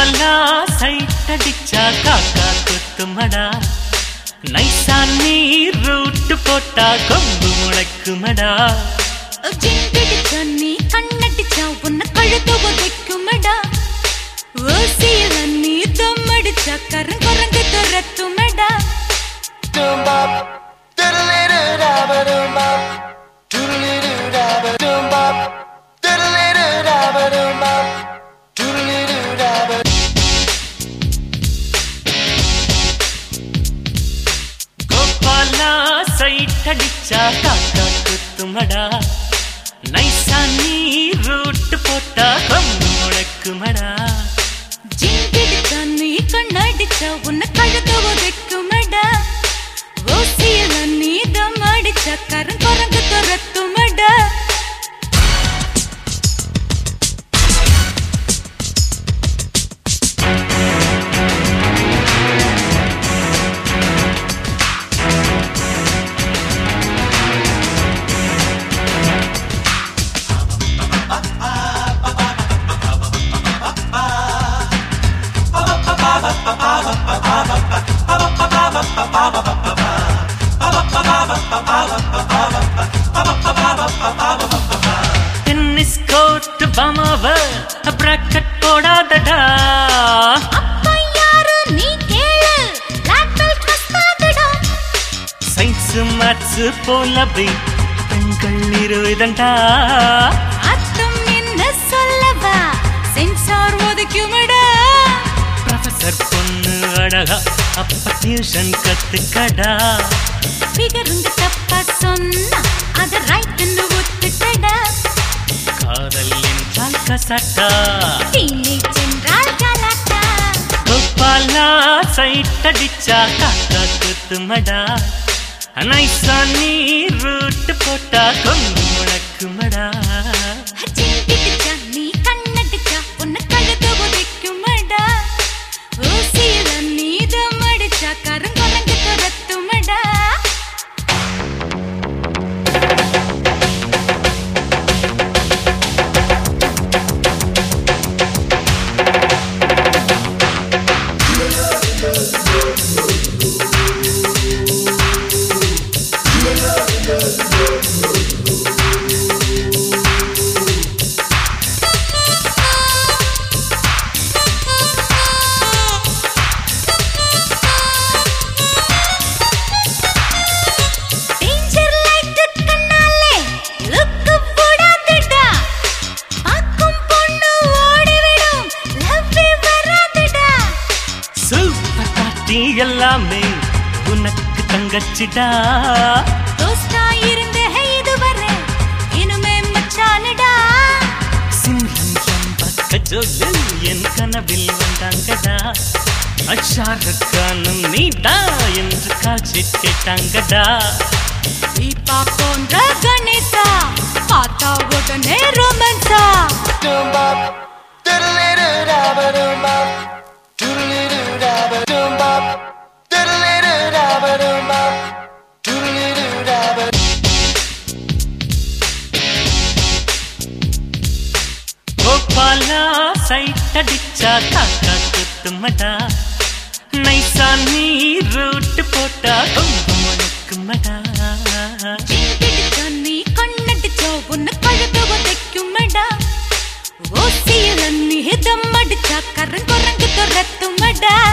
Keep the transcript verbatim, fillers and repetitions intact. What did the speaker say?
கோபாலா சைட்டடிச்சா காக்கா கொத்துமடா, நைசா நீ ரூட்டு போட்டா கொம்பு முளைக்குமடா. ஜிங்கிடிச்சா நீ கண்ணடிச்சா உன்னை கழுத்து உதைக்குமடா, ஓசியில நீ தம்மடிச்சா கருங்குரங்கு துரத்துமடா. கோபாலா சைட்டடிச்சா காக்கா கொத்துமடா, நைசா நீ ரூட்டு போட்டா கொம்பு முளைக்குமடா. ஜிங்கிடிச்சா நீ கண்ணடிச்சா உன்னை கழுத்து உதைக்குமடா, ஓசியில நீ தம்மடிச்சா கருங்குரங்கு துரத்துமடா. டென்னிஸ் கோர்ட் பமாவ பிராக்கெட் போடாதடா, அப்பா யாரு நீ கேளு, பிளாக் பெல்ட் கஸ்தாதடா. சயின்ஸ் மேத்ஸ் போலவே பெண்கள் இருதண்டா, அத்தம் என்ன சொல்லவா, சென்சார் ஒதுக்குமடா. ப்ரொஃபசர் பொண்ணு அழகா அப்ப டியூஷன் கத்துக்கடா. பிகருங்க தப்பா சொன்னா அத ரைட்னு ஒத்துக்கடா. காதல் என்றால் கசட்டா, டீனேஜ் என்றால் கலாட்டா. கோபாலா சைட்டடிச்சா காக்கா கொத்துமடா, நைசா நீ ரூட்டு போட்டா கொம்பு முளைக்குமடா. ஜிங்கிடிச்சா நீ கண்ணடிச்சா உன்னை கழுத்து உதைக்குமடா, ஓசியில நீ தம்மடிச்சா கருங்குரங்கு துரத்துமடா. எல்லாமே உனக்கு தங்கச்சிடா, தோஸ்தா இருந்த இதுவரை இனிமே மச்சானடா. சிம்ரன் பக்க ஜோலு என் கனவில் வந்தாங்கடா, அஷாருக்கானும் நீடா என்று காட்சி கேட்டாங்கடா. தீபா போன்ற கணேசா பார்த்தா உடனே ரொமான்ஸா. கோபாலா சைட்டடிச்சா காக்கா கொத்துமடா, நைசா நீ ரூட்டு போட்டா கொம்பு முளைக்குமடா. ஜிங்கிடிச்சா நீ கண்ணடிச்சா உன்னை கழுத்து உதைக்குமடா, ஓசியில நீ தம்மடிச்சா கருங்குரங்கு துரத்துமடா.